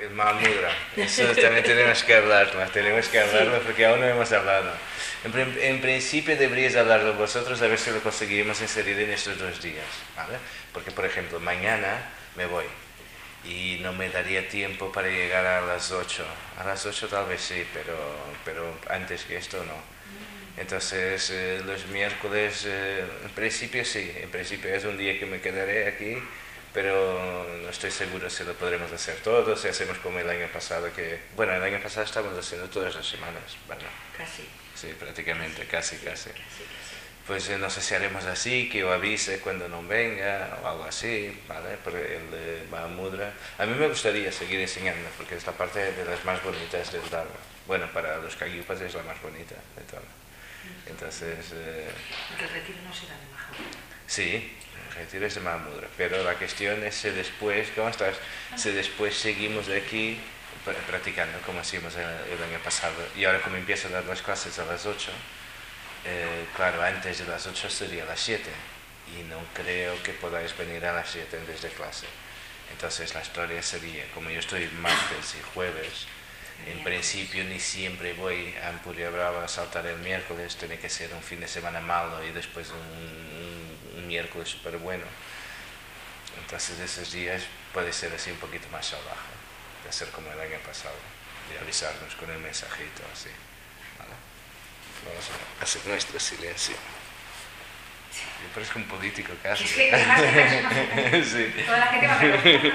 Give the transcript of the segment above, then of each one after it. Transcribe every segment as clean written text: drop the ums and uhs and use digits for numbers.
el Mahamudra. Eso también tenemos que hablarlo porque aún no hemos hablado. En principio deberíais hablarlo vosotros a ver si lo conseguiremos inserir en estos 2 días, ¿vale? Porque, por ejemplo, mañana me voy y no me daría tiempo para llegar a las 8. A las 8 tal vez sí, pero antes que esto no. Entonces, los miércoles, en principio sí, en principio es un día que me quedaré aquí, pero no estoy seguro si lo podremos hacer todos, si hacemos como el año pasado, que, bueno, el año pasado estábamos haciendo todas las semanas, ¿verdad? Casi. Sí, prácticamente, casi. Casi, casi. Pues no sé si haremos así, que yo avise cuando no venga o algo así, ¿vale? Por el de Mahamudra. A mí me gustaría seguir enseñando porque es la parte de las más bonitas del Dharma. Bueno, para los Kagyupas es la más bonita de todas. Entonces... Porque el retiro no será de Mahamudra. Sí, el retiro es de Mahamudra, pero la cuestión es si después, ¿cómo estás? Si después seguimos de aquí practicando como hacíamos el año pasado. Y ahora como empiezo a dar las clases a las 8, claro, antes de las 8 sería a las 7 y no creo que podáis venir a las 7 antes de clase. Entonces la historia sería, como yo estoy martes y jueves, en principio ni siempre voy a Ampuria Brava a saltar el miércoles, tiene que ser un fin de semana malo y después un miércoles súper bueno. Entonces esos días puede ser así un poquito más salvaje, de ser como el año pasado, de avisarnos con el mensajito así. ¿Vale? Vamos a hacer nuestro silencio. Yo parezco un político casi. Es que más Sí. toda la gente va a ver.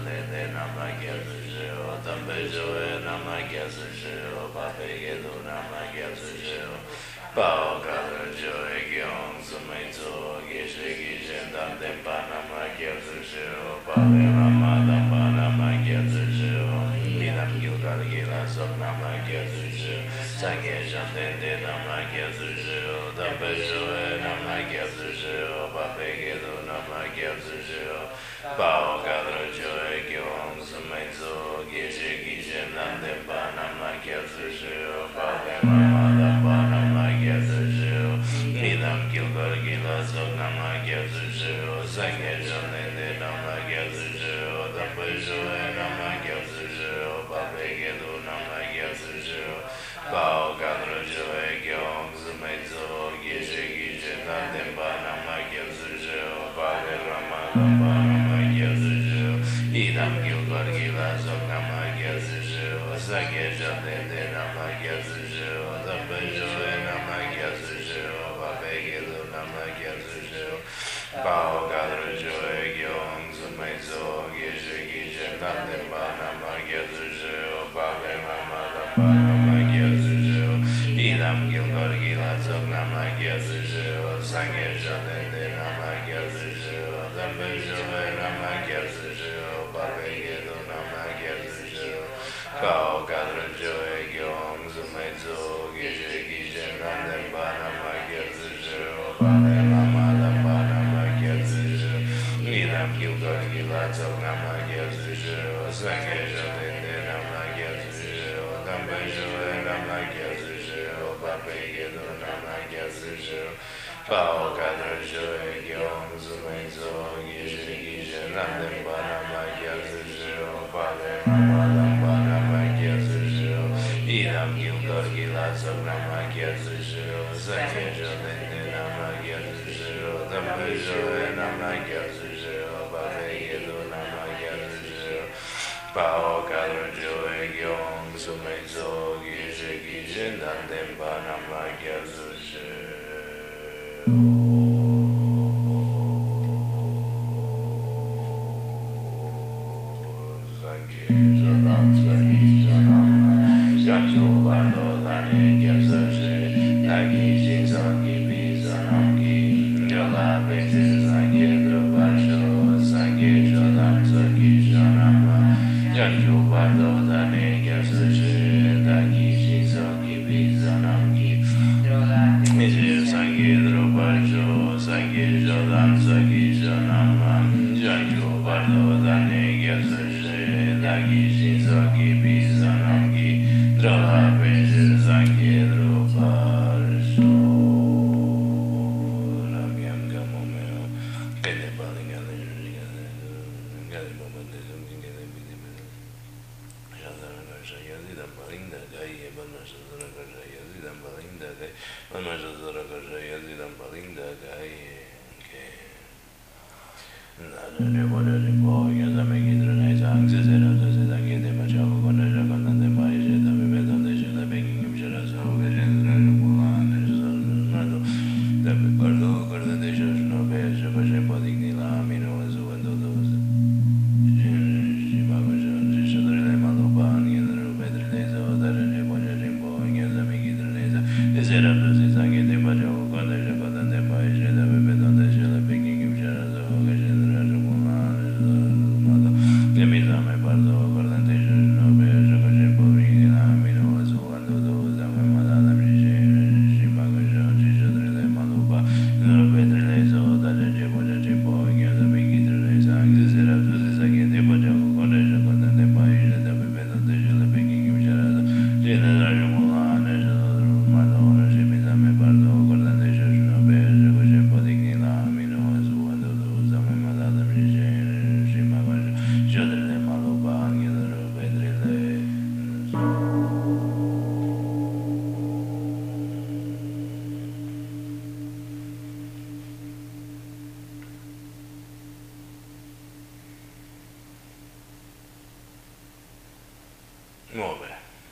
de namagya sujeo tambe joe namagya sujeo pape gedo namagya sujeo pao kadra joe gyong sumai zo geshe gishen dan tempa namagya sujeo pape rama dampa namagya sujeo lidam gilgal gila sok namagya sujeo sangye shanten de namagya sujeo tambe joe namagya sujeo pape gedo namagya sujeo pao kadra joe gyong sumai zo geshe gishen dan tempa namagya sujeo pape rama dampa namagya sujeo lidam gilgal gila sok namagya sujeo sangye shanten de namagya sujeo tambe joe namagya sujeo pape gedo namagya sujeo pao kadra joe gyong sumai zo geshe gishen dan tempa namagya sujeo pape rama dampa namagya sujeo idam gilgal gila sok namagya sujeo sangye shanten de namagya sujeo tambe joe namagya sujeo pape gedo namagya sujeo pao kadra joe gyong sumai zo geshe gishen dan tempa namagya sujeo pape rama dampa namagya sujeo idam gilgal gila sok namagya sujeo sangye shanten de namagya sujeo tambe joe namagya sujeo pape gedo namagya sujeo pao kadra joe gyong sumai zo geshe gishen dan tempa namagya sujeo pape rama dampa namagya sujeo idam gilgal gila sok namagya sujeo sangye shanten de namagya sujeo tambe joe namagya sujeo pape gedo namagya sujeo pao kadra joe gyong sumai zo geshe gishen dan tempa namagya sujeo pape rama dampa namagya sujeo idam gilgal gila sok namagya sujeo sangye shanten de namagya sujeo tambe joe namagya sujeo pape gedo namagya sujeo pao kadra joe gyong sumai zo geshe gishen dan tempa namagya sujeo mueve.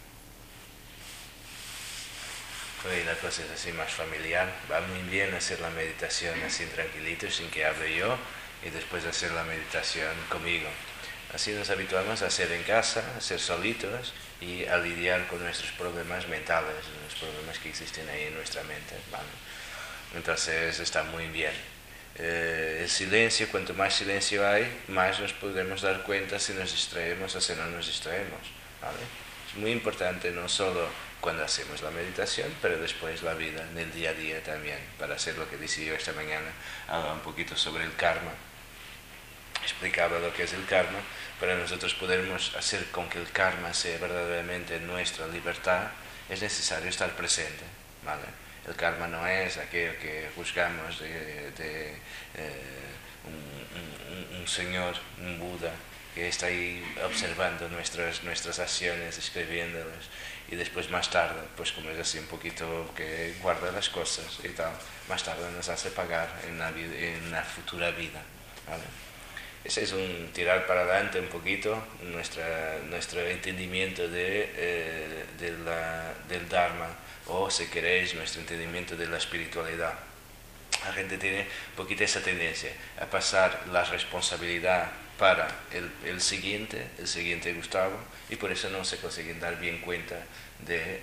Hoy la cosa es así más familiar. Va muy bien hacer la meditación así tranquilito, sin que hable yo, y después hacer la meditación conmigo. Así nos habituamos a ser en casa, a ser solitos y a lidiar con nuestros problemas mentales, los problemas que existen ahí en nuestra mente, ¿vale? Entonces está muy bien. El silencio, cuanto más silencio hay, más nos podemos dar cuenta si nos distraemos o si no nos distraemos, ¿vale? Es muy importante no solo cuando hacemos la meditación, pero después la vida, en el día a día también, para hacer lo que decía yo esta mañana, hablaba un poquito sobre el karma, explicaba lo que es el karma, para nosotros podermos hacer con que el karma sea verdaderamente nuestra libertad, es necesario estar presente, ¿vale? El karma no es aquello que juzgamos de un señor, un Buda, que está ahí observando nuestras acciones, escribiéndolas, y después más tarde, pues como es así un poquito que guarda las cosas y tal, más tarde nos hace pagar en la futura vida, ¿vale? Ese es un tirar para adelante un poquito nuestro entendimiento del Dharma, o si queréis, nuestro entendimiento de la espiritualidad. La gente tiene un poquito esa tendencia a pasar la responsabilidad para el siguiente Gustavo, y por eso no se consiguen dar bien cuenta de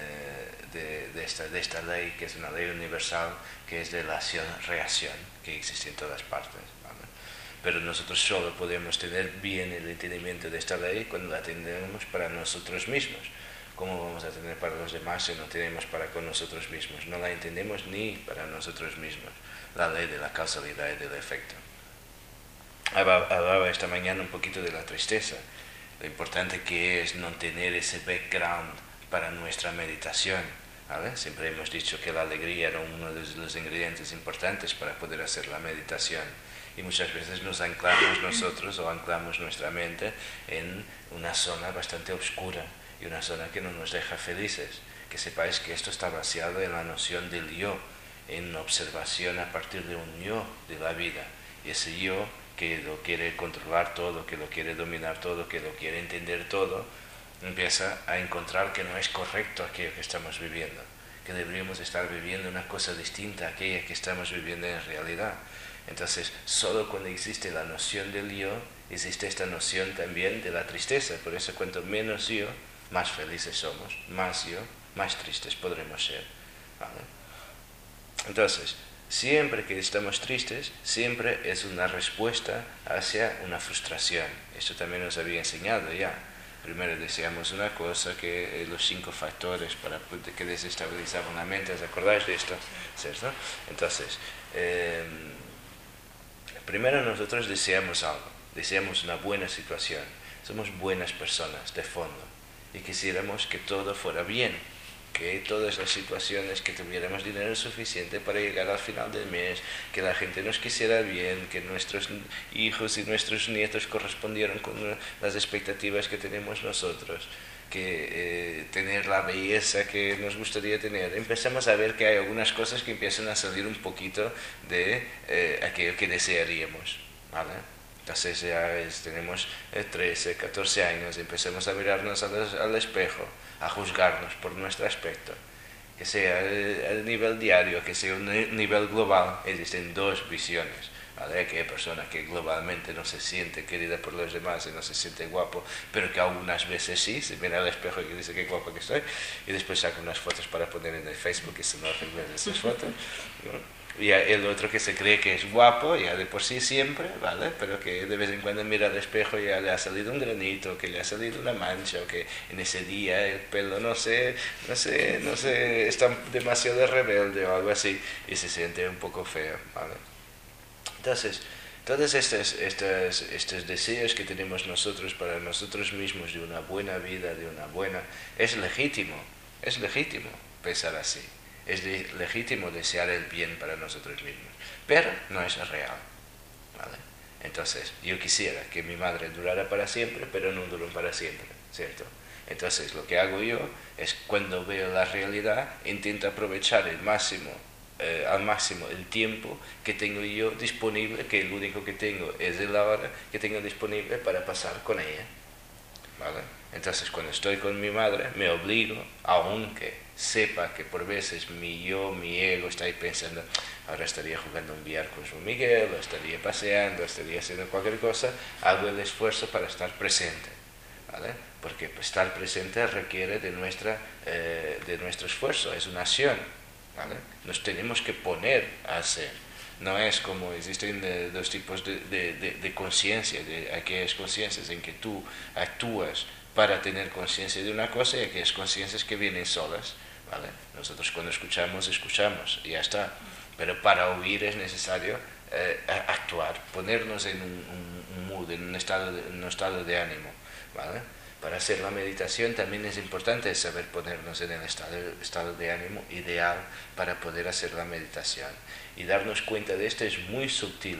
esta ley, que es una ley universal, que es de la acción-reacción, que existe en todas partes, ¿vale? Pero nosotros solo podemos tener bien el entendimiento de esta ley cuando la tenemos para nosotros mismos. ¿Cómo vamos a tener para los demás si no tenemos para con nosotros mismos? No la entendemos ni para nosotros mismos, la ley de la causalidad y del efecto. Hablaba esta mañana un poquito de la tristeza, lo importante que es no tener ese background para nuestra meditación, ¿vale? Siempre hemos dicho que la alegría era uno de los ingredientes importantes para poder hacer la meditación, y muchas veces nos anclamos nosotros o anclamos nuestra mente en una zona bastante oscura y una zona que no nos deja felices. Que sepáis que esto está basado en la noción del yo, en observación a partir de un yo de la vida, y ese yo que lo quiere controlar todo, que lo quiere dominar todo, que lo quiere entender todo, empieza a encontrar que no es correcto aquello que estamos viviendo, que deberíamos estar viviendo una cosa distinta a aquella que estamos viviendo en realidad. Entonces, solo cuando existe la noción del yo, existe esta noción también de la tristeza. Por eso, cuanto menos yo, más felices somos, más yo, más tristes podremos ser, ¿vale? Entonces, siempre que estamos tristes, siempre es una respuesta hacia una frustración. Esto también nos había enseñado ya. Primero decíamos una cosa, que los 5 factores que desestabilizaban la mente. ¿Os acordáis de esto? ¿Cierto? Entonces, primero nosotros deseamos algo, deseamos una buena situación, somos buenas personas de fondo, y quisiéramos que todo fuera bien, que todas las situaciones, que tuviéramos dinero suficiente para llegar al final del mes, que la gente nos quisiera bien, que nuestros hijos y nuestros nietos correspondieran con las expectativas que tenemos nosotros, que tener la belleza que nos gustaría tener. Empezamos a ver que hay algunas cosas que empiezan a salir un poquito de aquello que desearíamos, ¿vale? Entonces ya tenemos 13, 14 años, empezamos a mirarnos al espejo, a juzgarnos por nuestro aspecto, que sea a nivel diario, que sea a un nivel global. Existen 2 visiones, ¿vale? Aquella persona que globalmente no se siente querida por los demás y no se siente guapo, pero que algunas veces sí, se mira al espejo y dice qué guapo que estoy, y después saca unas fotos para poner en el Facebook y se enoja en ver esas fotos, ¿no? Y el otro que se cree que es guapo, ya de por sí siempre, ¿vale? Pero que de vez en cuando mira al espejo y ya le ha salido un granito, que le ha salido una mancha, o que en ese día el pelo no sé, está demasiado rebelde o algo así, y se siente un poco feo, ¿vale? Entonces, todos estos deseos que tenemos nosotros para nosotros mismos de una buena vida, es legítimo pensar así. Es legítimo desear el bien para nosotros mismos, pero no es real, ¿vale? Entonces, yo quisiera que mi madre durara para siempre, pero no duró para siempre, ¿cierto? Entonces, lo que hago yo es, cuando veo la realidad, intento aprovechar al máximo el tiempo que tengo yo disponible, que el único que tengo es el ahora que tengo disponible para pasar con ella, ¿vale? Entonces, cuando estoy con mi madre, me obligo, aunque sepa que por veces mi ego está ahí pensando, ahora estaría jugando un billar con Juan Miguel, o estaría paseando, estaría haciendo cualquier cosa, hago el esfuerzo para estar presente, ¿vale? Porque estar presente requiere de nuestro esfuerzo, es una acción, ¿vale? Nos tenemos que poner a hacer. No es como existen dos tipos de conciencia, de aquellas conciencias en que tú actúas para tener conciencia de una cosa y aquellas conciencias que vienen solas, ¿vale? Nosotros cuando escuchamos y ya está. Pero para oír es necesario actuar, ponernos en un mood, en un estado de ánimo, ¿vale? Para hacer la meditación también es importante saber ponernos en el estado de ánimo ideal para poder hacer la meditación. Y darnos cuenta de esto es muy sutil,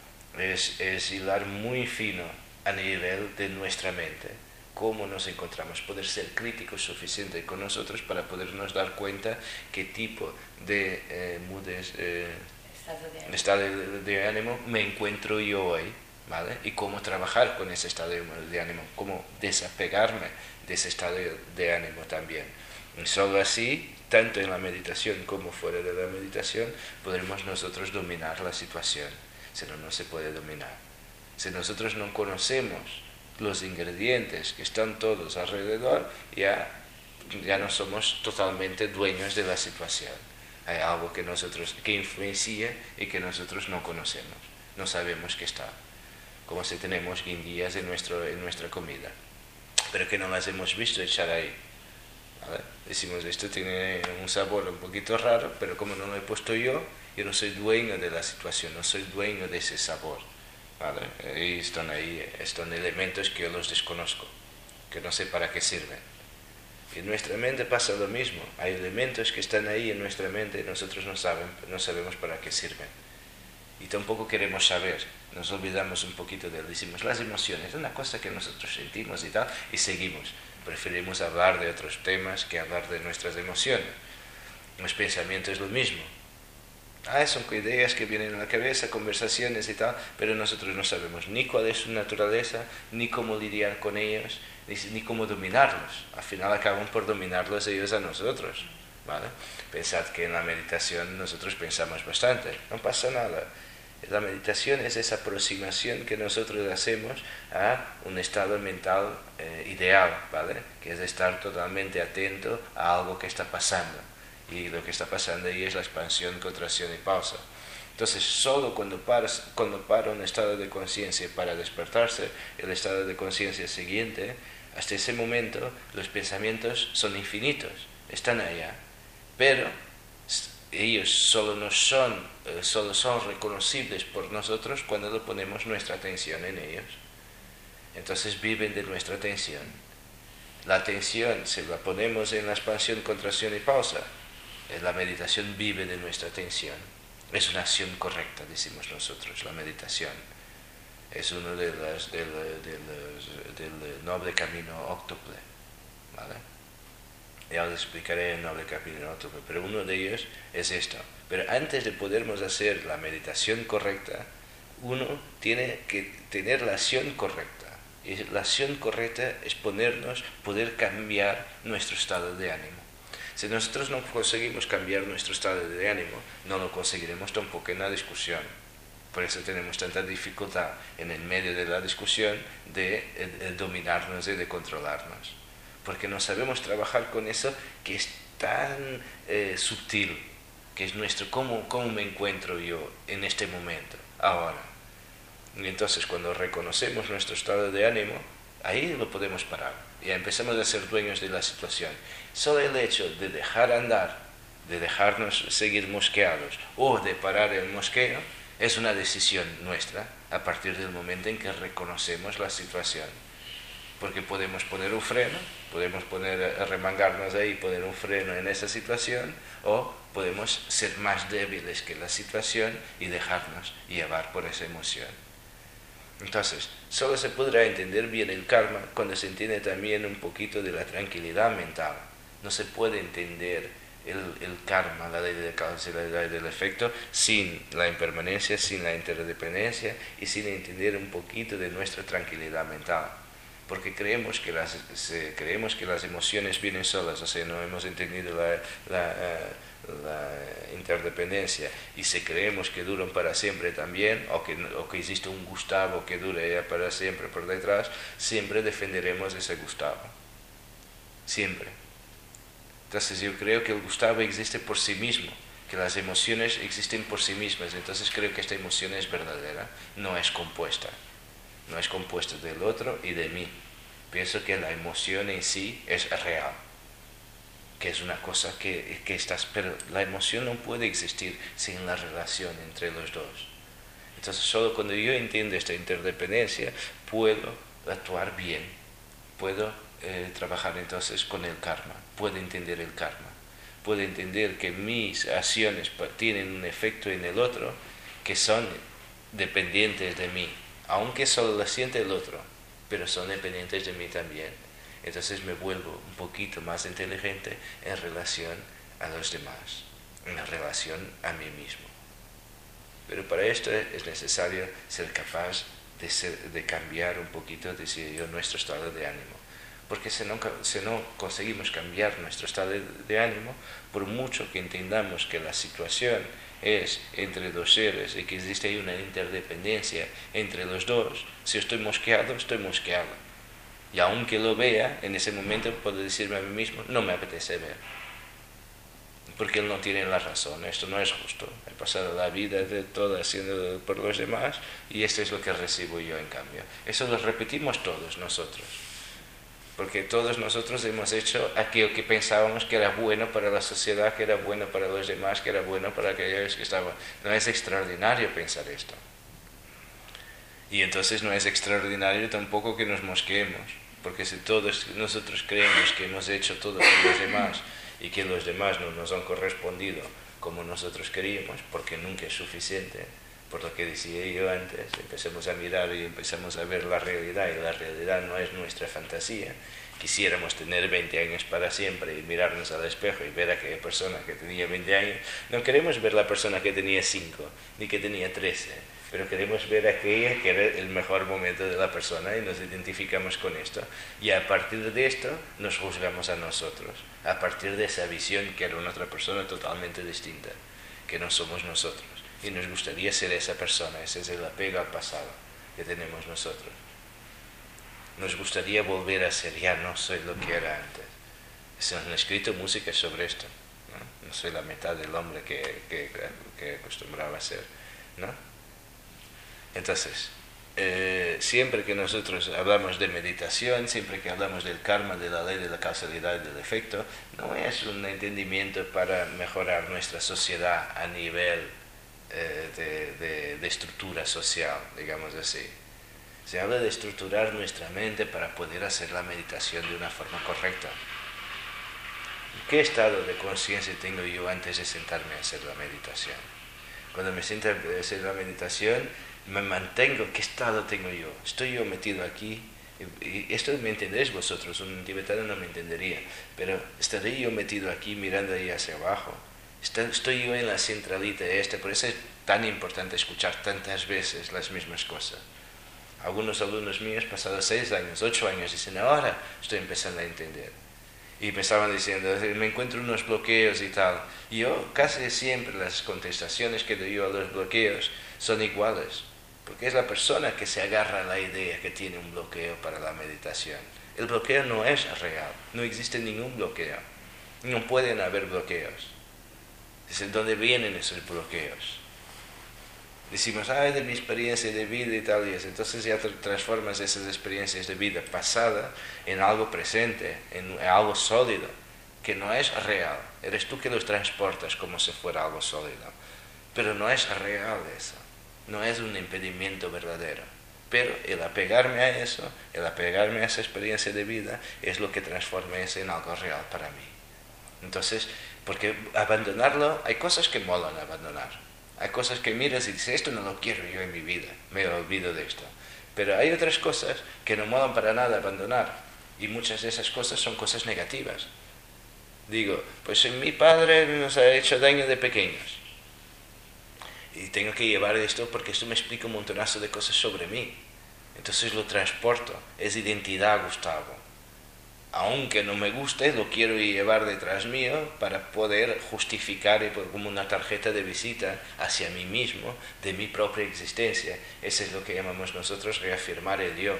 es hilar muy fino a nivel de nuestra mente. Cómo nos encontramos, poder ser críticos suficiente con nosotros para podernos dar cuenta qué tipo de estado de ánimo me encuentro yo hoy, ¿vale? Y cómo trabajar con ese estado de ánimo, cómo desapegarme de ese estado de ánimo también. Y solo así, tanto en la meditación como fuera de la meditación, podremos nosotros dominar la situación. Si no, no se puede dominar. Si nosotros no conocemos los ingredientes que están todos alrededor, ya no somos totalmente dueños de la situación. Hay algo que influencia y que nosotros no conocemos, no sabemos que está. Como si tenemos guindillas en nuestra comida, pero que no las hemos visto echar ahí, ¿vale? Decimos, esto tiene un sabor un poquito raro, pero como no lo he puesto yo no soy dueño de la situación, no soy dueño de ese sabor, ¿vale? Y están ahí, están elementos que yo los desconozco, que no sé para qué sirven. Y en nuestra mente pasa lo mismo, hay elementos que están ahí en nuestra mente y nosotros no sabemos para qué sirven. Y tampoco queremos saber, nos olvidamos un poquito de él, decimos las emociones, es una cosa que nosotros sentimos y tal, y seguimos. Preferimos hablar de otros temas que hablar de nuestras emociones. Los pensamientos es lo mismo. Son ideas que vienen a la cabeza, conversaciones y tal, pero nosotros no sabemos ni cuál es su naturaleza, ni cómo lidiar con ellos, ni cómo dominarlos. Al final acaban por dominarlos ellos a nosotros, ¿vale? Pensad que en la meditación nosotros pensamos bastante, no pasa nada. La meditación es esa aproximación que nosotros hacemos a un estado mental ideal, ¿vale? Que es estar totalmente atento a algo que está pasando. Y lo que está pasando ahí es la expansión, contracción y pausa. Entonces, solo cuando para un estado de conciencia para despertarse, el estado de conciencia siguiente, hasta ese momento los pensamientos son infinitos, están allá, pero ellos solo son reconocibles por nosotros cuando le ponemos nuestra atención en ellos. Entonces viven de nuestra atención. La atención, si la ponemos en la expansión, contracción y pausa, la meditación vive de nuestra atención. Es una acción correcta, decimos nosotros, la meditación. Es uno del noble camino óctuple, ¿vale? Ya os explicaré el noble camino óctuple, pero uno de ellos es esto. Pero antes de podermos hacer la meditación correcta, uno tiene que tener la acción correcta. Y la acción correcta es poder cambiar nuestro estado de ánimo. Si nosotros no conseguimos cambiar nuestro estado de ánimo, no lo conseguiremos tampoco en la discusión. Por eso tenemos tanta dificultad en el medio de la discusión de dominarnos y de controlarnos. Porque no sabemos trabajar con eso que es tan sutil, que es nuestro cómo me encuentro yo en este momento, ahora. Y entonces cuando reconocemos nuestro estado de ánimo, ahí lo podemos parar. Ya empezamos a ser dueños de la situación. Solo el hecho de dejar andar, de dejarnos seguir mosqueados o de parar el mosqueo, es una decisión nuestra a partir del momento en que reconocemos la situación. Porque podemos poner un freno, podemos remangarnos ahí y poner un freno en esa situación, o podemos ser más débiles que la situación y dejarnos llevar por esa emoción. Entonces, solo se podrá entender bien el karma cuando se entiende también un poquito de la tranquilidad mental. No se puede entender el karma, la ley de la causa y la ley del efecto, sin la impermanencia, sin la interdependencia y sin entender un poquito de nuestra tranquilidad mental. porque creemos que las emociones vienen solas, o sea, no hemos entendido la interdependencia, y si creemos que duran para siempre también, o que existe un Gustavo que dure ya para siempre por detrás, siempre defenderemos ese Gustavo, siempre. Entonces yo creo que el Gustavo existe por sí mismo, que las emociones existen por sí mismas, entonces creo que esta emoción es verdadera, no es compuesta del otro y de mí. Pienso que la emoción en sí es real, que es una cosa que pero la emoción no puede existir sin la relación entre los dos. Entonces solo cuando yo entiendo esta interdependencia puedo actuar bien, puedo trabajar entonces con el karma, puedo entender el karma, puedo entender que mis acciones tienen un efecto en el otro que son dependientes de mí, aunque solo lo siente el otro, pero son dependientes de mí también. Entonces me vuelvo un poquito más inteligente en relación a los demás, en relación a mí mismo. Pero para esto es necesario ser capaz de cambiar un poquito, decía yo, nuestro estado de ánimo. Porque si no conseguimos cambiar nuestro estado de ánimo, por mucho que entendamos que la situación es entre dos seres y que existe ahí una interdependencia entre los dos, si estoy mosqueado, estoy mosqueado. Y aunque lo vea, en ese momento puedo decirme a mí mismo, no me apetece ver. Porque él no tiene la razón, esto no es justo. He pasado la vida de toda haciendo por los demás y esto es lo que recibo yo en cambio. Eso lo repetimos todos nosotros. Porque todos nosotros hemos hecho aquello que pensábamos que era bueno para la sociedad, que era bueno para los demás, que era bueno para aquellos que estaban. No es extraordinario pensar esto. Y entonces no es extraordinario tampoco que nos mosqueemos. Porque si todos nosotros creemos que hemos hecho todo por los demás y que los demás no nos han correspondido como nosotros queríamos, porque nunca es suficiente, por lo que decía yo antes, empecemos a mirar y empezamos a ver la realidad, y la realidad no es nuestra fantasía. Quisiéramos tener 20 años para siempre y mirarnos al espejo y ver a aquella persona que tenía 20 años. No queremos ver la persona que tenía 5, ni que tenía 13, pero queremos ver aquella que era el mejor momento de la persona y nos identificamos con esto. Y a partir de esto nos juzgamos a nosotros, a partir de esa visión que era una otra persona totalmente distinta, que no somos nosotros. Y nos gustaría ser esa persona, ese es el apego al pasado que tenemos nosotros. Nos gustaría volver a ser, ya no soy lo que era antes. Se han escrito músicas sobre esto, ¿no? No soy la mitad del hombre que acostumbraba a ser, ¿no? Entonces, siempre que nosotros hablamos de meditación, siempre que hablamos del karma, de la ley de la causalidad y del efecto, no es un entendimiento para mejorar nuestra sociedad a nivel de estructura social, digamos así. Se habla de estructurar nuestra mente para poder hacer la meditación de una forma correcta. ¿Qué estado de conciencia tengo yo antes de sentarme a hacer la meditación? Cuando me siento a hacer la meditación, me mantengo. ¿Qué estado tengo yo? ¿Estoy yo metido aquí? Y esto me entendéis vosotros, un tibetano no me entendería, pero ¿estaré yo metido aquí mirando ahí hacia abajo? Estoy yo en la centralita por eso es tan importante escuchar tantas veces las mismas cosas. Algunos alumnos míos, pasados 6 años, 8 años, dicen, ahora estoy empezando a entender. Y me estaban diciendo, me encuentro unos bloqueos y tal. Y yo casi siempre las contestaciones que doy yo a los bloqueos son iguales. Porque es la persona que se agarra a la idea que tiene un bloqueo para la meditación. El bloqueo no es real, no existe ningún bloqueo. No pueden haber bloqueos. ¿De dónde vienen esos bloqueos? Decimos, de mi experiencia de vida y tal, y eso. Entonces ya transformas esas experiencias de vida pasada en algo presente, en algo sólido, que no es real. Eres tú que los transportas como si fuera algo sólido. Pero no es real eso, no es un impedimento verdadero. Pero el apegarme a eso, el apegarme a esa experiencia de vida, es lo que transforma eso en algo real para mí. Entonces, porque abandonarlo, hay cosas que molan abandonar. Hay cosas que miras y dices, esto no lo quiero yo en mi vida, me olvido de esto. Pero hay otras cosas que no molan para nada abandonar. Y muchas de esas cosas son cosas negativas. Digo, pues mi padre nos ha hecho daño de pequeños. Y tengo que llevar esto porque esto me explica un montonazo de cosas sobre mí. Entonces lo transporto, es identidad Gustavo. Aunque no me guste, lo quiero llevar detrás mío para poder justificar como una tarjeta de visita hacia mí mismo, de mi propia existencia. Eso es lo que llamamos nosotros reafirmar el yo.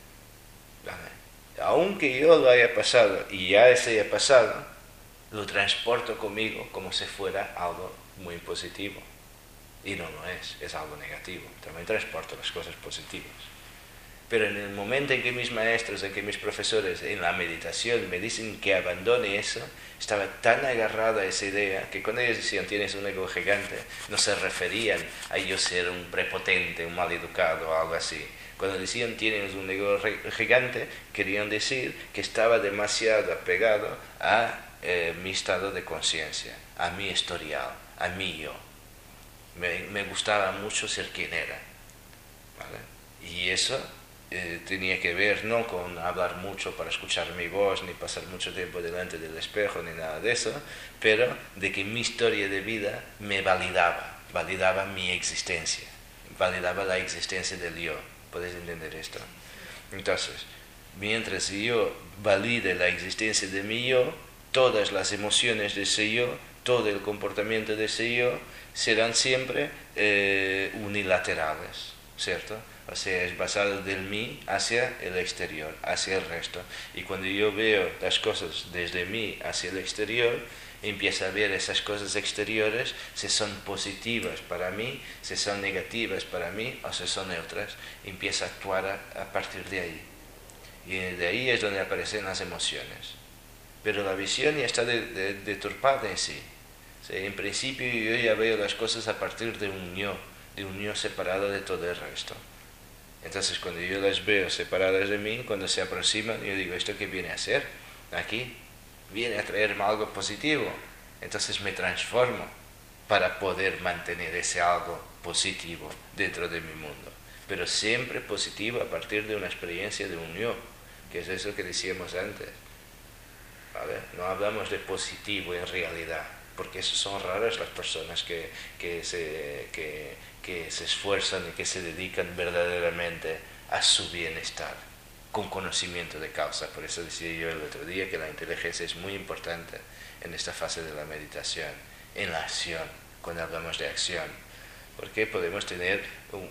¿Vale? Aunque yo lo haya pasado y ya se haya pasado, lo transporto conmigo como si fuera algo muy positivo. Y no lo es algo negativo. También transporto las cosas positivas. Pero en el momento en que mis maestros, en que mis profesores en la meditación me dicen que abandone eso, estaba tan agarrado a esa idea que cuando ellos decían tienes un ego gigante, no se referían a yo ser un prepotente, un maleducado o algo así. Cuando decían tienes un ego gigante, querían decir que estaba demasiado apegado a mi estado de conciencia, a mi historial, a mi yo. Me gustaba mucho ser quien era. ¿Vale? Y eso tenía que ver no con hablar mucho para escuchar mi voz, ni pasar mucho tiempo delante del espejo, ni nada de eso, pero de que mi historia de vida me validaba mi existencia, validaba la existencia del yo. ¿Podéis entender esto? Entonces, mientras yo valide la existencia de mi yo, todas las emociones de ese yo, todo el comportamiento de ese yo, serán siempre unilaterales, ¿cierto? O sea, es basado del mí hacia el exterior, hacia el resto. Y cuando yo veo las cosas desde mí hacia el exterior, empiezo a ver esas cosas exteriores si son positivas para mí, si son negativas para mí o si son neutras. Empiezo a actuar a partir de ahí. Y de ahí es donde aparecen las emociones. Pero la visión ya está deturpada en sí. O sea, en principio yo ya veo las cosas a partir de un yo separado de todo el resto. Entonces cuando yo las veo separadas de mí, cuando se aproximan, yo digo, ¿esto qué viene a hacer aquí? Viene a traerme algo positivo. Entonces me transformo para poder mantener ese algo positivo dentro de mi mundo. Pero siempre positivo a partir de una experiencia de un yo, que es eso que decíamos antes. ¿Vale? No hablamos de positivo en realidad, porque eso son raras las personas que se esfuerzan y que se dedican verdaderamente a su bienestar, con conocimiento de causa. Por eso decía yo el otro día que la inteligencia es muy importante en esta fase de la meditación, en la acción, cuando hablamos de acción, porque podemos tener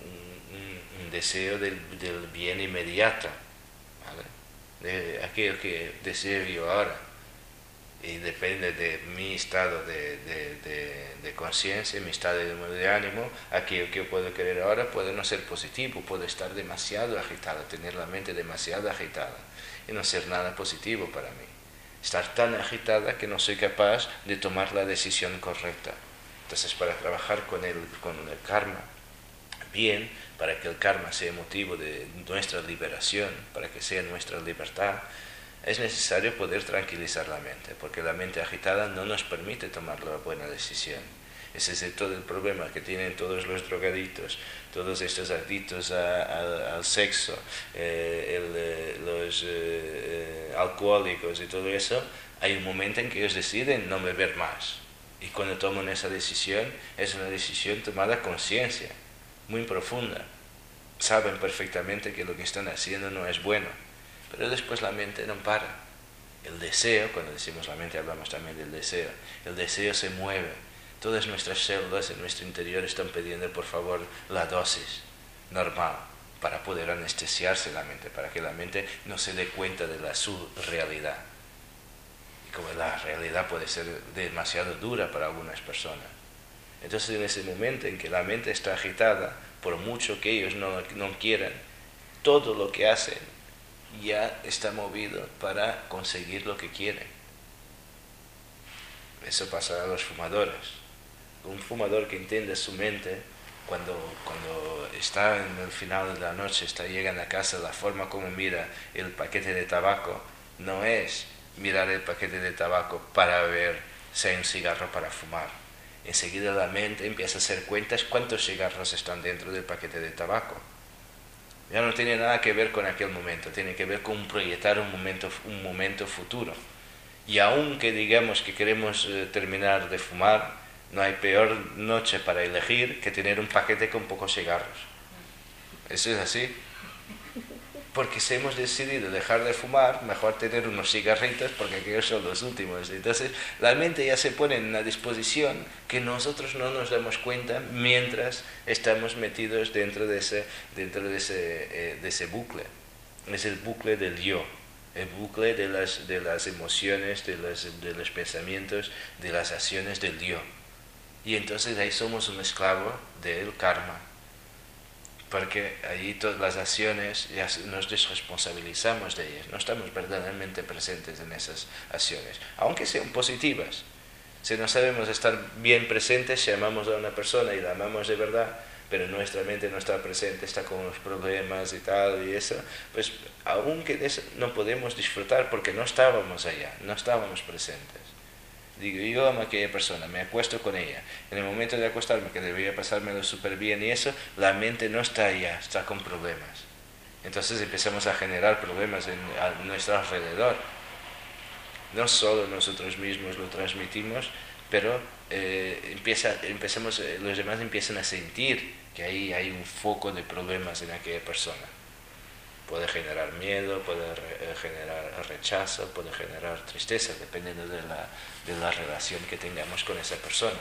un deseo del bien inmediato, ¿vale? De aquello que deseo yo ahora. Y depende de mi estado de conciencia, mi estado de ánimo, aquello que yo puedo querer ahora puede no ser positivo, puedo estar demasiado agitado, tener la mente demasiado agitada y no ser nada positivo para mí. Estar tan agitada que no soy capaz de tomar la decisión correcta. Entonces, para trabajar con el karma bien, para que el karma sea motivo de nuestra liberación, para que sea nuestra libertad, es necesario poder tranquilizar la mente, porque la mente agitada no nos permite tomar la buena decisión. Ese es todo el problema que tienen todos los drogadictos, todos estos adictos al sexo, los alcohólicos y todo eso. Hay un momento en que ellos deciden no beber más. Y cuando toman esa decisión, es una decisión tomada a conciencia, muy profunda. Saben perfectamente que lo que están haciendo no es bueno. Pero después la mente no para. El deseo, cuando decimos la mente hablamos también del deseo. El deseo se mueve. Todas nuestras células en nuestro interior están pidiendo por favor la dosis normal para poder anestesiarse la mente, para que la mente no se dé cuenta de su realidad. Y como la realidad puede ser demasiado dura para algunas personas. Entonces en ese momento en que la mente está agitada, por mucho que ellos no quieran, todo lo que hacen ya está movido para conseguir lo que quieren. Eso pasa a los fumadores. Un fumador que entiende su mente, cuando está en el final de la noche, está llegando a casa, la forma como mira el paquete de tabaco no es mirar el paquete de tabaco para ver si hay un cigarro para fumar. Enseguida la mente empieza a hacer cuentas cuántos cigarros están dentro del paquete de tabaco. Ya no tiene nada que ver con aquel momento, tiene que ver con proyectar un momento futuro. Y aunque digamos que queremos terminar de fumar, no hay peor noche para elegir que tener un paquete con pocos cigarros. Eso es así. porque si hemos decidido dejar de fumar, mejor tener unos cigarritos porque aquellos son los últimos. Entonces la mente ya se pone en una disposición que nosotros no nos damos cuenta mientras estamos metidos dentro de ese bucle. Es el bucle del yo, el bucle de las emociones, de los pensamientos, de las acciones del yo. Y entonces ahí somos un esclavo del karma. Porque allí todas las acciones ya nos desresponsabilizamos de ellas, no estamos verdaderamente presentes en esas acciones, aunque sean positivas. Si no sabemos estar bien presentes, si amamos a una persona y la amamos de verdad, pero nuestra mente no está presente, está con los problemas y tal y eso, pues aunque de eso no podemos disfrutar porque no estábamos allá, no estábamos presentes. Digo, yo amo a aquella persona, me acuesto con ella. En el momento de acostarme, que debería pasármelo súper bien y eso, la mente no está allá, está con problemas. Entonces empezamos a generar problemas a nuestro alrededor. No solo nosotros mismos lo transmitimos, pero los demás empiezan a sentir que ahí hay un foco de problemas en aquella persona. Puede generar miedo, puede generar rechazo, puede generar tristeza, dependiendo de la relación que tengamos con esa persona.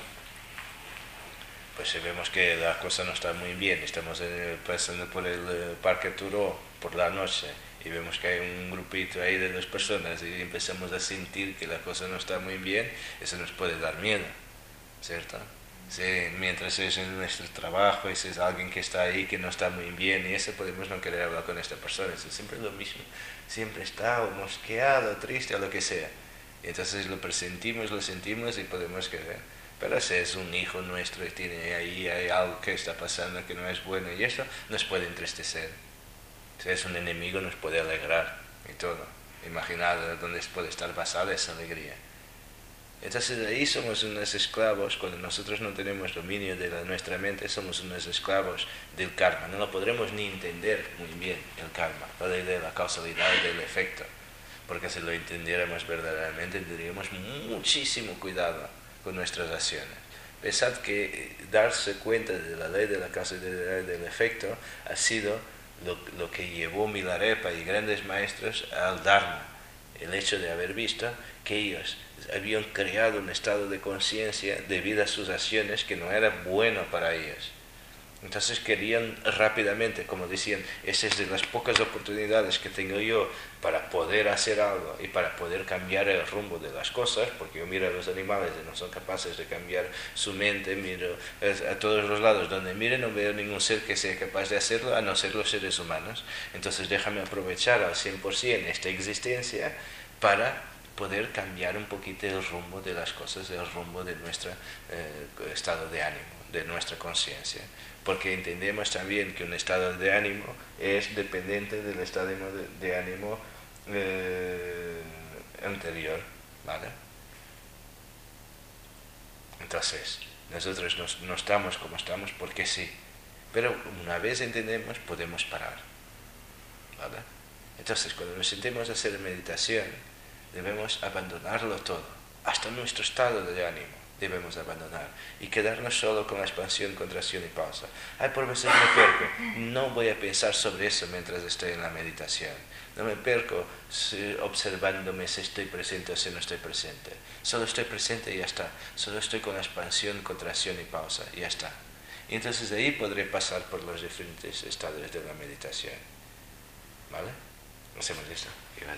Pues si vemos que la cosa no está muy bien, estamos pasando por el Parque Turó por la noche y vemos que hay un grupito ahí de 2 personas y empezamos a sentir que la cosa no está muy bien, eso nos puede dar miedo, ¿cierto? Sí, mientras es en nuestro trabajo, ese es alguien que está ahí, que no está muy bien y eso, podemos no querer hablar con esta persona, eso siempre es lo mismo, siempre está o mosqueado, triste o lo que sea. Y entonces lo presentimos, lo sentimos y podemos querer. Pero si es un hijo nuestro y tiene ahí hay algo que está pasando que no es bueno y eso nos puede entristecer. Si es un enemigo nos puede alegrar y todo. Imaginad dónde puede estar basada esa alegría. Entonces ahí somos unos esclavos, cuando nosotros no tenemos dominio de nuestra mente, somos unos esclavos del karma. No lo podremos ni entender muy bien, el karma, la ley de la causalidad y del efecto. Porque si lo entendiéramos verdaderamente, tendríamos muchísimo cuidado con nuestras acciones. Pensad que darse cuenta de la ley de la causalidad y del efecto ha sido lo que llevó Milarepa y grandes maestros al Dharma. El hecho de haber visto que ellos habían creado un estado de conciencia debido a sus acciones que no era bueno para ellos. Entonces querían rápidamente, como decían, esa es de las pocas oportunidades que tengo yo para poder hacer algo y para poder cambiar el rumbo de las cosas, porque yo miro a los animales y no son capaces de cambiar su mente, miro a todos los lados donde mire, no veo ningún ser que sea capaz de hacerlo, a no ser los seres humanos. Entonces déjame aprovechar al 100% esta existencia para poder cambiar un poquito el rumbo de las cosas, el rumbo de nuestro estado de ánimo, de nuestra conciencia. Porque entendemos también que un estado de ánimo es dependiente del estado de ánimo anterior, ¿vale? Entonces, nosotros no estamos como estamos porque sí, pero una vez entendemos podemos parar, ¿vale? Entonces, cuando nos sentemos a hacer meditación, debemos abandonarlo todo, hasta nuestro estado de ánimo debemos abandonar y quedarnos solo con la expansión, contracción y pausa. Ay, por veces me perco, no voy a pensar sobre eso mientras estoy en la meditación, no me perco observándome si estoy presente o si no estoy presente, solo estoy presente y ya está, solo estoy con la expansión, contracción y pausa y ya está. Y entonces de ahí podré pasar por los diferentes estados de la meditación, ¿vale? Hacemos esto.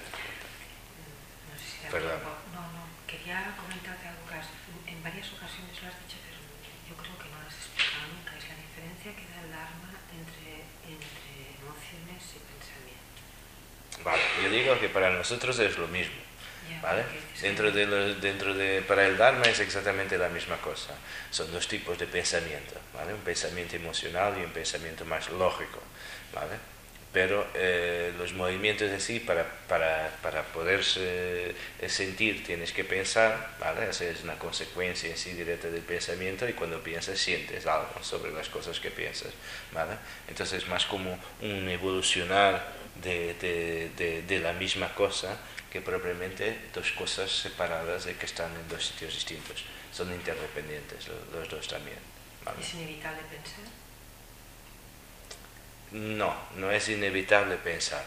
Perdón. No, quería comentarte algo que en varias ocasiones lo has dicho, pero yo creo que no lo has explicado nunca. Es la diferencia que da el Dharma entre emociones y pensamiento. Vale, yo digo que para nosotros es lo mismo, ¿vale? Para el Dharma es exactamente la misma cosa. Son 2 tipos de pensamiento, ¿vale? Un pensamiento emocional y un pensamiento más lógico, ¿vale? Pero los movimientos de sí, para poder sentir, tienes que pensar, ¿vale? Esa es una consecuencia en sí directa del pensamiento y cuando piensas sientes algo sobre las cosas que piensas, ¿vale? Entonces es más como un evolucionar de la misma cosa que propiamente 2 cosas separadas de que están en 2 sitios distintos. Son interdependientes los 2 también, ¿vale? ¿Es inevitable pensar? No es inevitable pensar,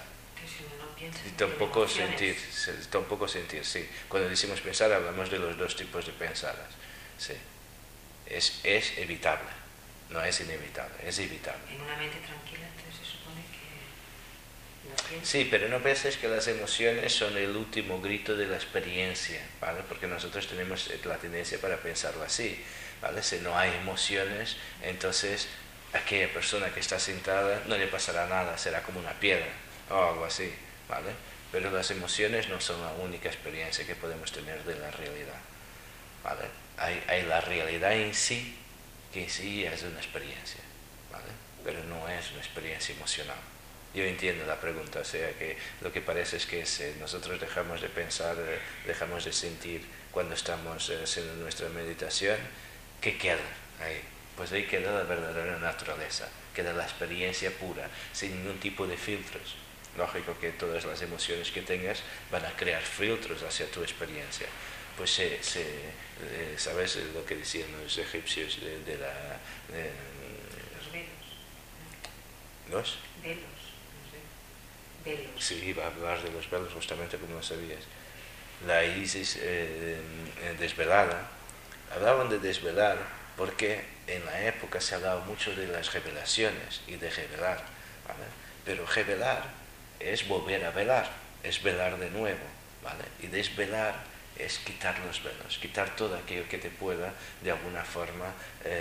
Que si no piensas Y en tampoco emociones. sentir, sí. Cuando decimos pensar hablamos de los dos tipos de pensadas. Sí. Es evitable, no es inevitable, es evitable. En una mente tranquila, entonces se supone que no piensas. Sí, pero no penses que las emociones son el último grito de la experiencia, ¿vale? Porque nosotros tenemos la tendencia para pensarlo así, ¿vale? Si no hay emociones, entonces aquella persona que está sentada no le pasará nada, será como una piedra o algo así, ¿vale? Pero las emociones no son la única experiencia que podemos tener de la realidad, ¿vale? Hay la realidad en sí, que en sí es una experiencia, ¿vale? Pero no es una experiencia emocional. Yo entiendo la pregunta, o sea que lo que parece es que si nosotros dejamos de pensar, dejamos de sentir cuando estamos haciendo nuestra meditación, ¿qué queda ahí? Pues ahí queda la verdadera naturaleza, queda la experiencia pura, sin ningún tipo de filtros. Lógico que todas las emociones que tengas van a crear filtros hacia tu experiencia. Pues ¿sabes lo que decían los egipcios de la... Los velos. ¿Los? Velos. Velos. Sí, iba a hablar de los velos justamente como lo sabías. La Isis desvelada, hablaban de desvelar porque en la época se hablaba mucho de las revelaciones y de revelar, ¿vale? Pero revelar es volver a velar, es velar de nuevo, ¿vale? Y desvelar es quitar los velos, quitar todo aquello que te pueda de alguna forma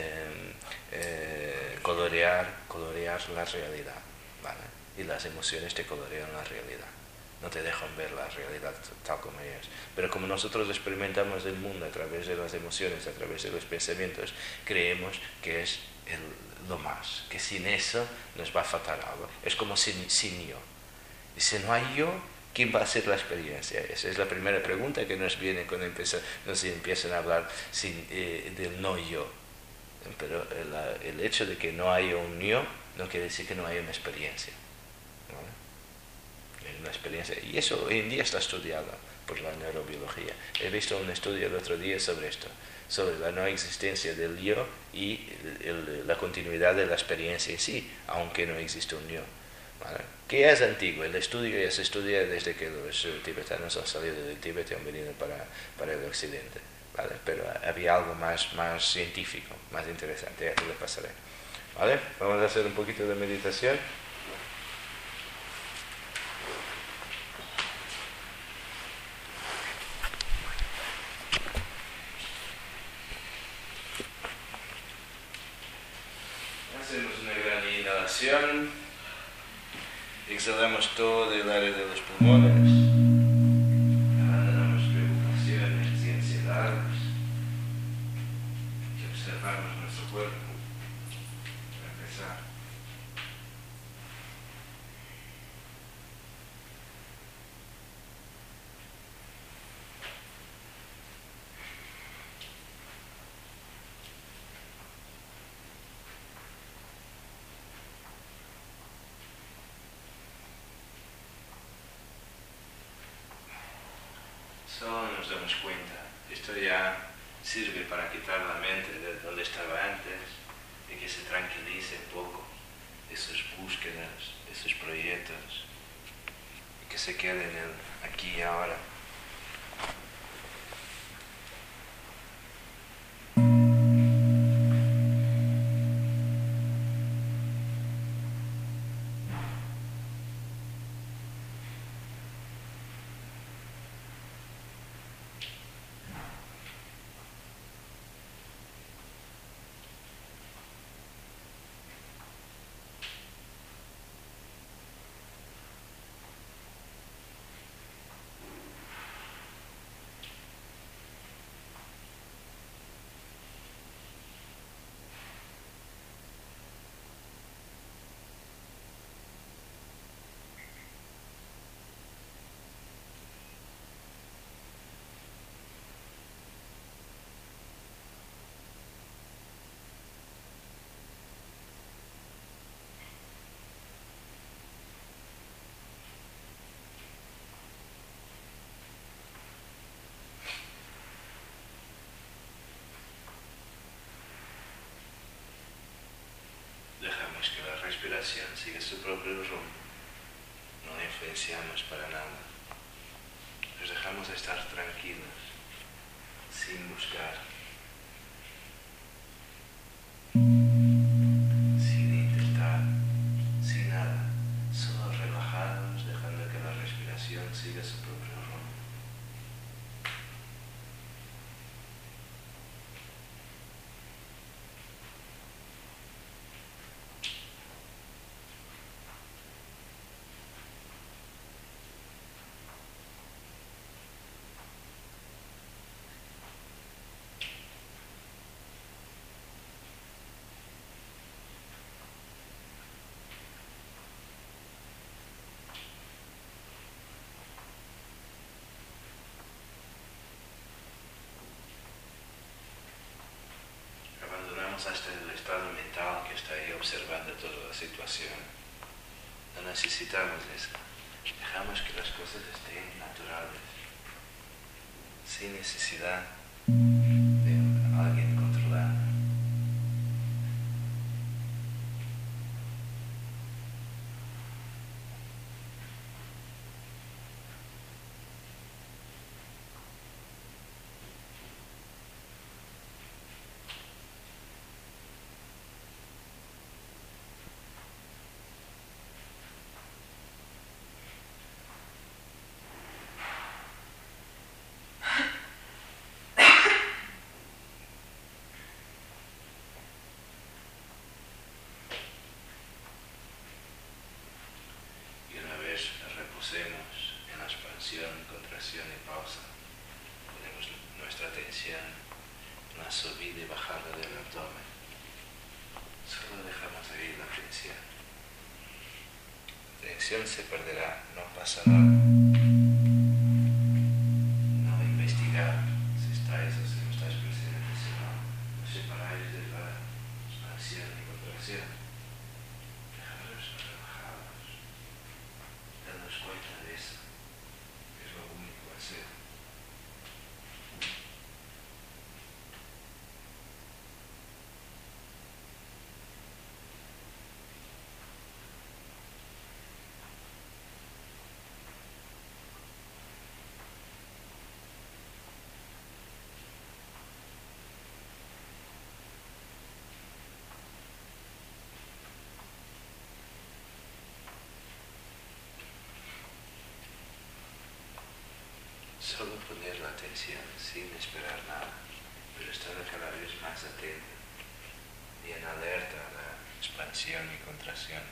colorear la realidad, ¿vale? Y las emociones te colorean la realidad, no te dejan ver la realidad tal como es. Pero como nosotros experimentamos el mundo a través de las emociones, a través de los pensamientos, creemos que es lo más, que sin eso nos va a faltar algo. Es como sin yo. Y si no hay yo, ¿quién va a hacer la experiencia? Esa es la primera pregunta que nos viene cuando nos empiezan a hablar del no yo. Pero el hecho de que no haya un yo no quiere decir que no haya una experiencia, ¿vale? Una experiencia. Y eso hoy en día está estudiado por la neurobiología. He visto un estudio el otro día sobre esto, sobre la no existencia del yo y la continuidad de la experiencia en sí, aunque no existe un yo, ¿vale? Que es antiguo, el estudio ya se estudia desde que los tibetanos han salido del Tíbet y han venido para el occidente, ¿vale? Pero había algo más científico, más interesante, ya te lo pasaré, ¿vale? Vamos a hacer un poquito de meditación. Hacemos una gran inhalación, exhalamos todo el área de los pulmones, abandonamos preocupaciones y ansiedades y observamos nuestro cuerpo para empezar. Solo nos damos cuenta, esto ya sirve para quitar la mente de donde estaba antes y que se tranquilice un poco esas búsquedas, esos proyectos, y que se queden en el aquí y ahora. Dejamos que la respiración siga su propio rumbo, no le pensamos para nada. Nos dejamos estar tranquilos, sin buscar, sin intentar, sin nada, solo relajados, dejando que la respiración siga su propio rumbo. Hasta el estado mental que está ahí observando toda la situación. No necesitamos eso. Dejamos que las cosas estén naturales, sin necesidad de alguien controlando. Reposemos en la expansión, contracción y pausa. Ponemos nuestra atención en la subida y bajada del abdomen. Solo dejamos ahí la tensión. La tensión se perderá, no pasa nada. No investigar si estáis o si no estáis presentes, sino os separáis de la expansión y contracción. Dejaros relajados. Danos cuenta de eso, que es lo único a hacer. Solo poner la atención sin esperar nada, pero estar cada vez más atento y en alerta a la expansión y contracción.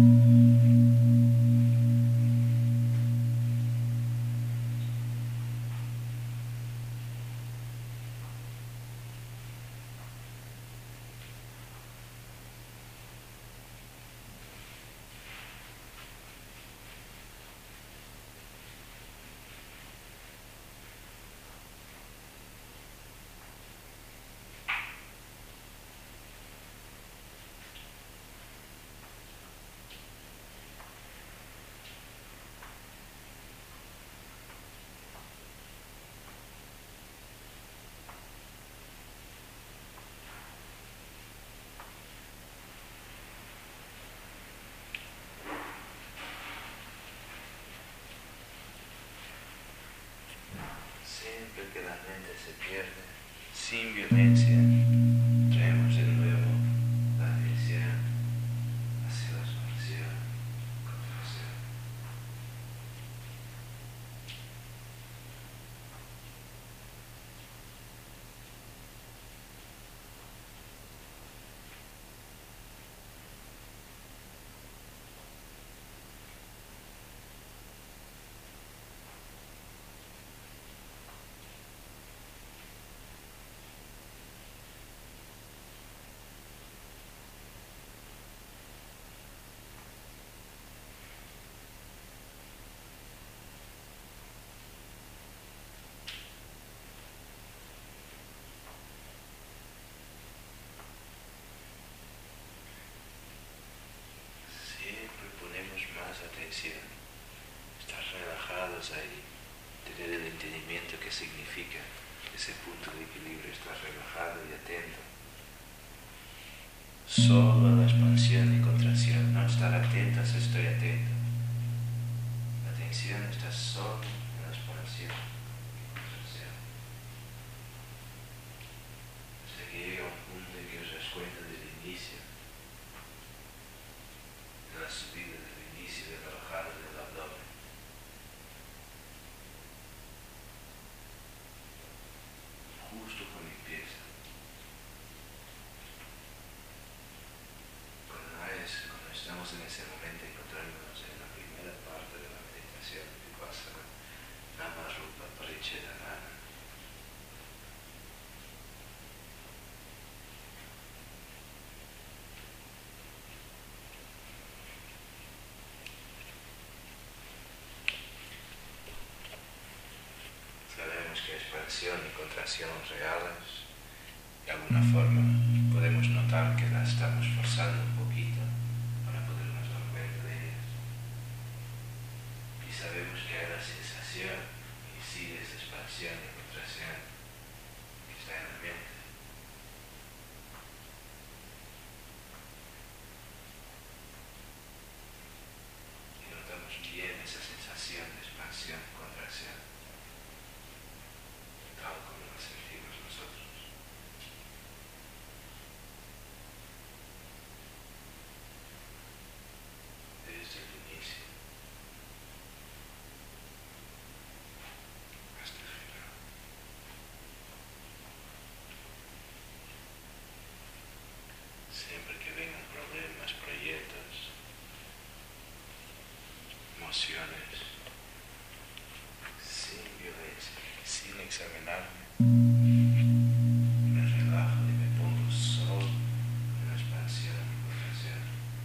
Siempre que la mente se pierde, sin violencia, traemos de nuevo la atención hacia la expansión, contracción. Estar relajados ahí, tener el entendimiento que significa ese punto de equilibrio, estar relajado y atento. Solo a la expansión y contracción, no estar atentos, estoy atento. La atención está solo en la expansión y contracción. Hasta que llega un punto en que os das cuenta del inicio, de la subida, del inicio, de la bajada del abdomen. Justo cuando empieza. Cuando estamos en ese momento encontrándonos en la primera parte de la meditación de Vipassana, Namarupa Parichedana, sabemos que expansión y contracción reales, de alguna forma podemos notar que la estamos forzando un poquito para podernos dar cuenta de ellas. Y sabemos que hay la sensación y sigue esa expansión y contracción que está en la mente. Y notamos bien esa sensación de expansión y contracción, tal como la sentimos nosotros. Desde el inicio hasta el final. Siempre que vengan problemas, proyectos, emociones, sin violencia, sin examinarme, me relajo y me pongo solo en la expansión y contracción.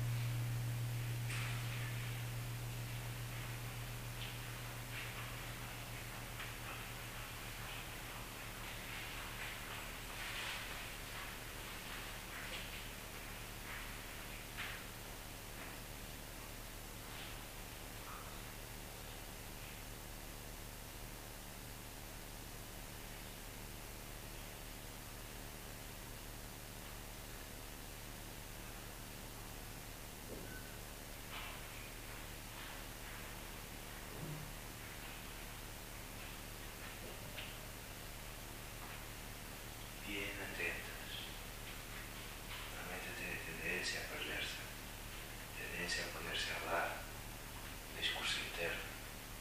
Bien atentos. La mente tiene tendencia a perderse, tendencia a ponerse a hablar, discurso interno.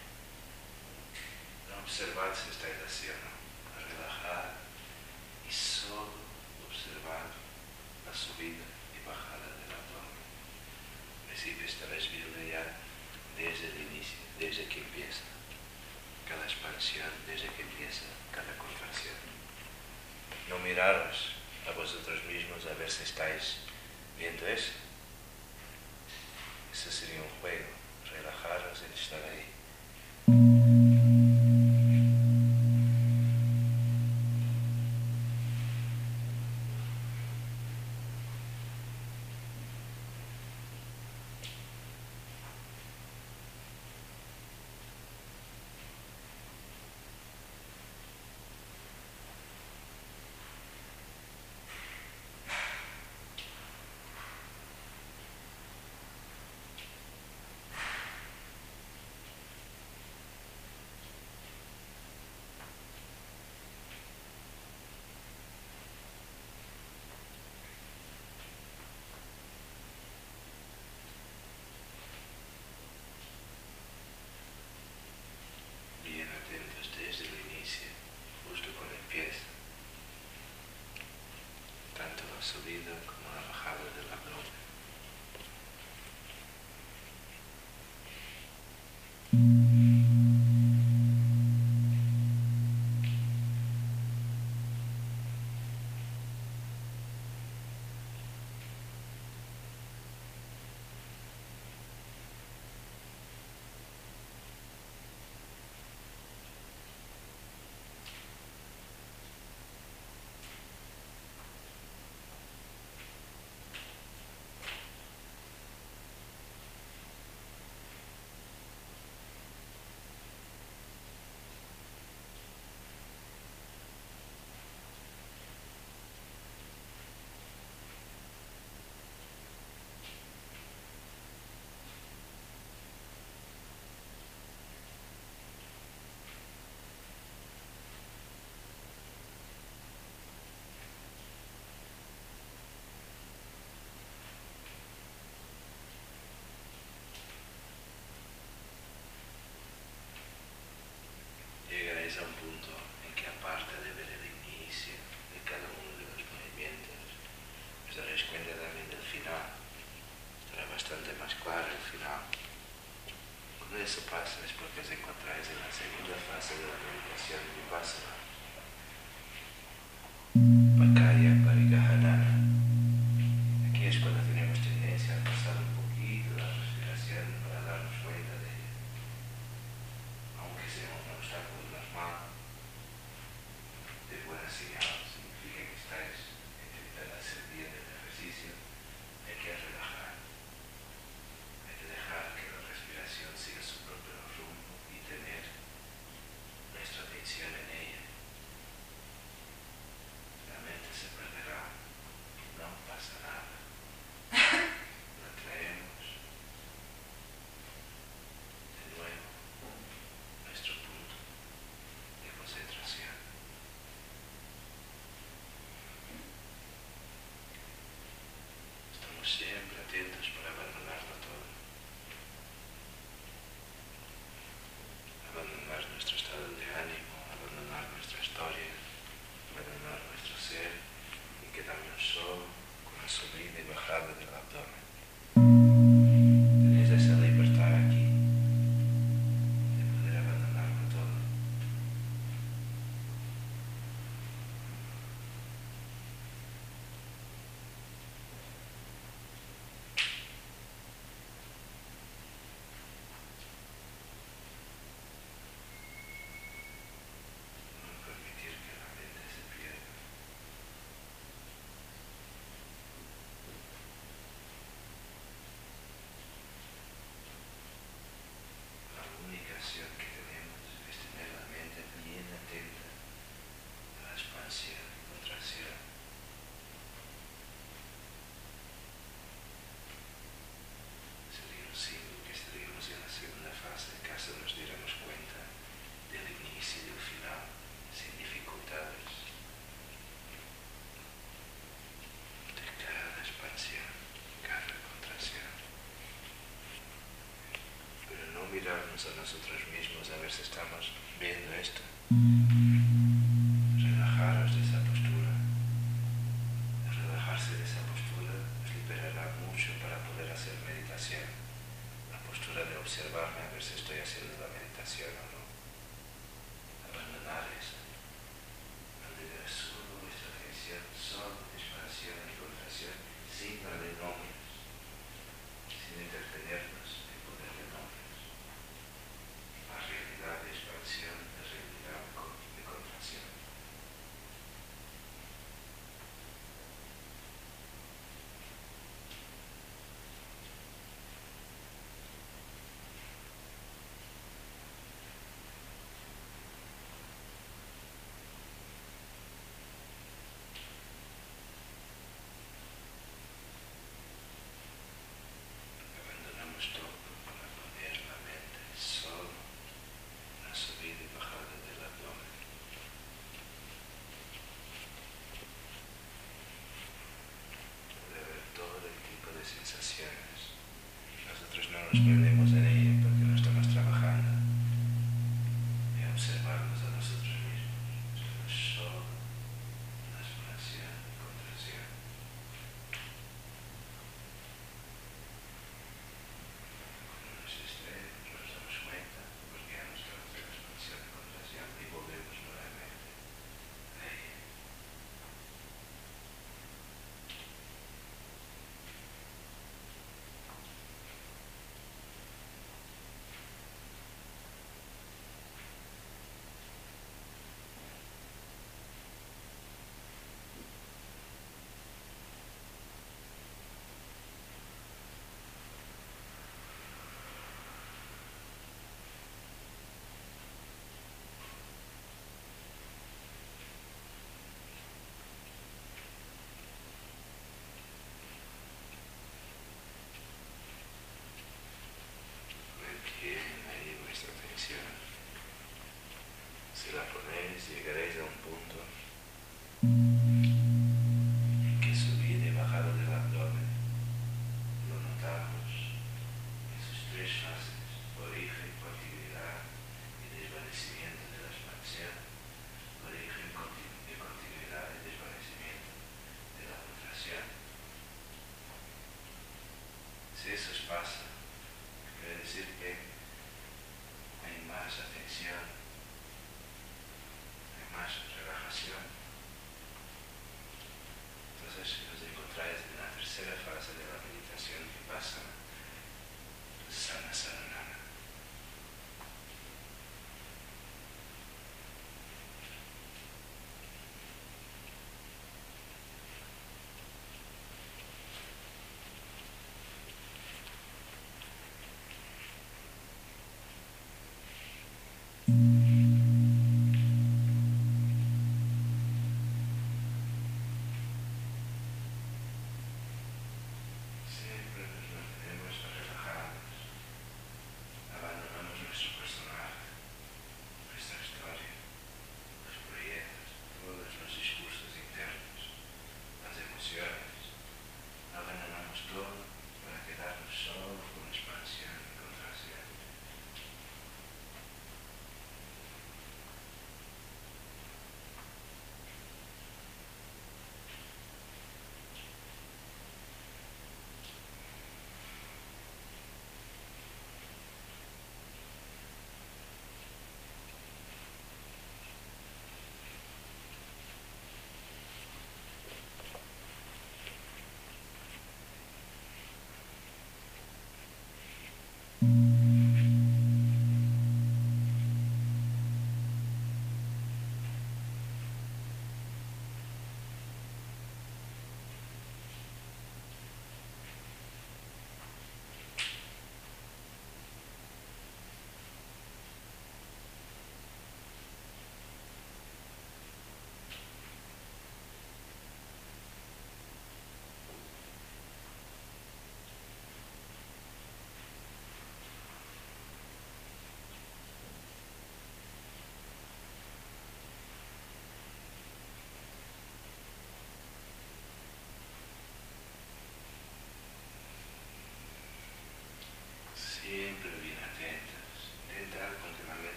No observar si estáis haciendo, a relajar y solo observar la subida y bajada del abdomen. Al principio estaréis viendo ya desde el inicio, desde que empieza cada expansión, desde que empieza cada contracción. No miraros a vosotros mismos a ver si estáis viendo eso. Eso sería un juego, relajaros y estar ahí. nosotros mismos, a ver si estamos viendo esto. Relajaros de esa postura. Relajarse de esa postura os liberará mucho para poder hacer meditación. La postura de observarme a ver si estoy haciendo la meditación o no. Abandonar eso. Liberar solo vuestra atención, solo expansión y contracción, sin darle nombres, sin entretenernos en ponerle nombres. La realidad de expansión, la realidad de contracción. Abandonamos todo para poner la mente solo en la subida y bajada del abdomen. Puede haber todo el tipo de sensaciones. Nosotros no nos perdemos en ello porque no estamos trabajando y observarnos a nosotros mismos. Estamos solo en la expansión y contracción. Cuando nos distraemos, nos damos cuenta, volvemos a hacer la expansión y contracción y volvemos nuevamente a ello. Mantienen ahí vuestra atención. Si la ponéis, llegaréis a un punto en que subida y bajada del abdomen lo notamos en sus tres fases: origen, continuidad y desvanecimiento de la expansión, origen, continuidad y desvanecimiento de la contracción. Si eso os pasa, quiere decir que hay más atención, hay más relajación.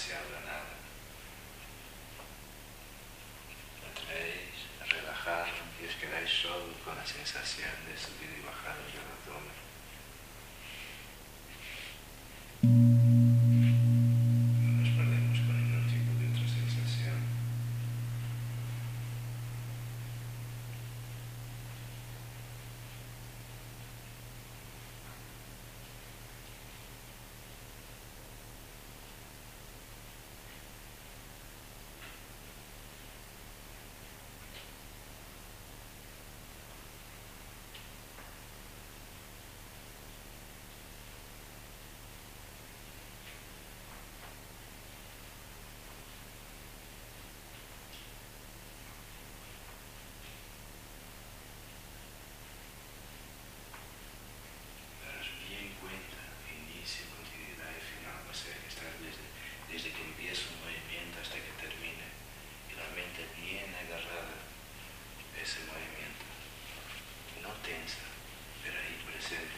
demasiado nada. Atraéis, relajar y os quedáis solo con la sensación de subir y bajar del abdomen. No nos perdemos con ningún tipo de otra sensación. Daros bien cuenta, inicio, continuidad y final, o sea, que estar desde que empieza un movimiento hasta que termine, y la mente bien agarrada a ese movimiento, no tensa, pero ahí presente.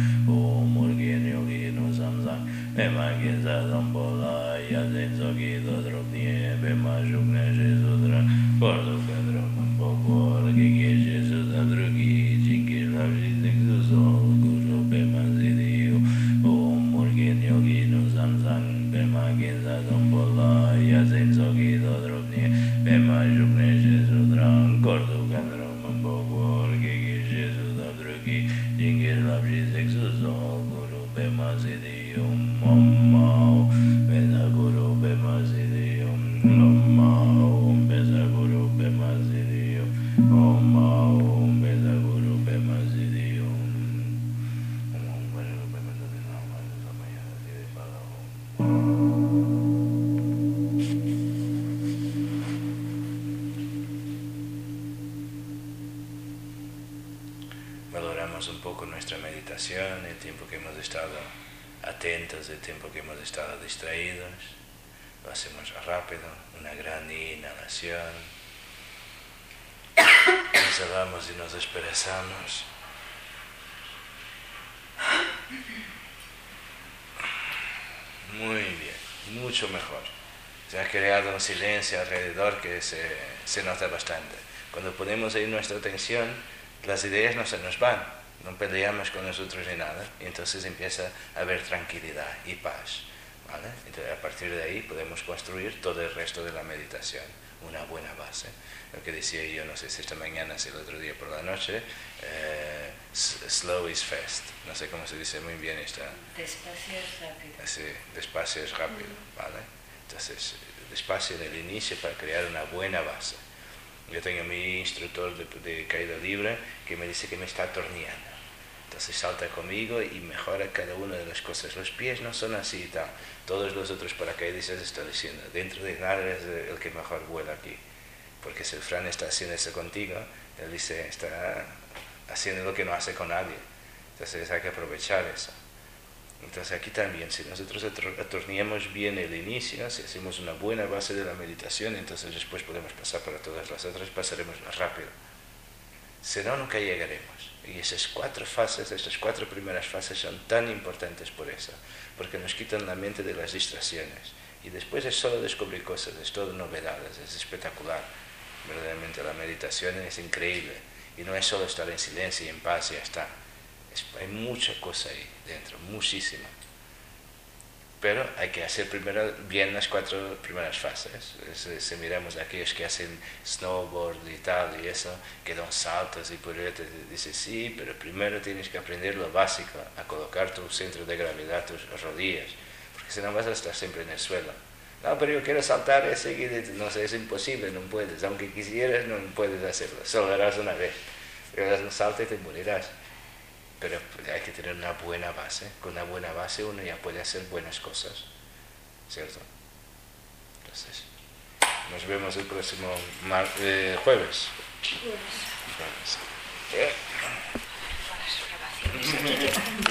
Ema Ginza Zambola Yazin Zogi dodropnie bema jukne jesudra porto pedro mambo que Jesus androgi jingi lavji exusol guru bema zidio o morgen yogi no samsang bema genza dombola yazen sogi dodropnie bema jukne jesudra porto pedro mambo que Jesus androgi jingi lavji exusol guru bema zidio mamma beza guru bema zidio mamma beza guru bema zidio mamma beza guru bema zidio valoramos un poco nuestra meditación, el tiempo que hemos estado atentos, el tiempo que hemos estado distraídos. Lo hacemos rápido, una gran inhalación. Exhalamos y nos desperezamos. Muy bien, mucho mejor. Se ha creado un silencio alrededor que se nota bastante. Cuando ponemos ahí nuestra atención, las ideas no se nos van, no peleamos con nosotros ni nada, y entonces empieza a haber tranquilidad y paz, ¿vale? Entonces, a partir de ahí podemos construir todo el resto de la meditación, una buena base. Lo que decía yo, no sé si esta mañana, si el otro día por la noche, slow is fast, no sé cómo se dice muy bien esta. Despacio es rápido. Sí, despacio es rápido, ¿vale? Entonces, despacio en el inicio para crear una buena base. Yo tengo mi instructor de caída libre que me dice que me está atornillando. Entonces salta conmigo y mejora cada una de las cosas. Los pies no son así y tal. Todos los otros paracaidistas están diciendo, dentro de nada es el que mejor vuela aquí. Porque si el Fran está haciendo eso contigo, él dice, está haciendo lo que no hace con nadie. Entonces hay que aprovechar eso. Entonces aquí también, si nosotros atornillamos bien el inicio, si hacemos una buena base de la meditación, entonces después podemos pasar para todas las otras, pasaremos más rápido. Si no, nunca llegaremos. Y esas 4 fases, estas 4 primeras fases son tan importantes por eso, porque nos quitan la mente de las distracciones. Y después es solo descubrir cosas, es todo novedades, es espectacular. Verdaderamente la meditación es increíble. Y no es solo estar en silencio y en paz y ya está. Hay mucha cosa ahí dentro, muchísima. Pero hay que hacer primero bien las 4 primeras fases. Si miramos a aquellos que hacen snowboard y tal y eso, que dan saltos y piruetas, dice sí, pero primero tienes que aprender lo básico, a colocar tu centro de gravedad, tus rodillas, porque si no vas a estar siempre en el suelo. No, pero yo quiero saltar y seguir, no sé, es imposible, no puedes, aunque quisieras no puedes hacerlo, solo harás una vez, pero das un salto y te morirás. Pero hay que tener una buena base. Con una buena base uno ya puede hacer buenas cosas, ¿cierto? Entonces, nos vemos el próximo jueves. Para sus grabaciones aquí.